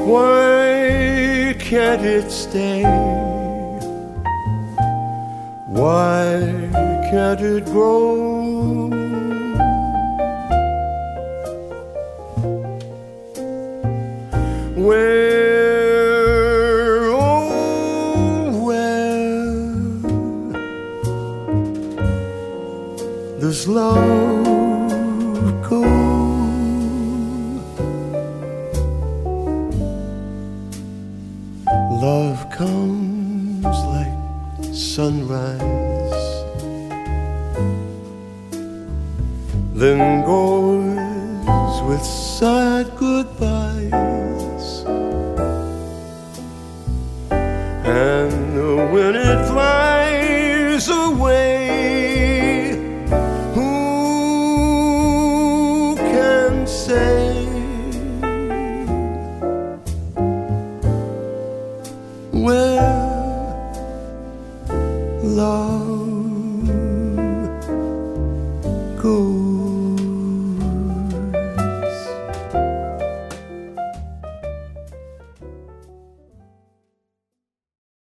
Why can't it stay? Why can't it grow? Where, oh, where does love go? Love comes like sunrise, then goes with sad goodbyes. And when it flies away, who can say where love goes?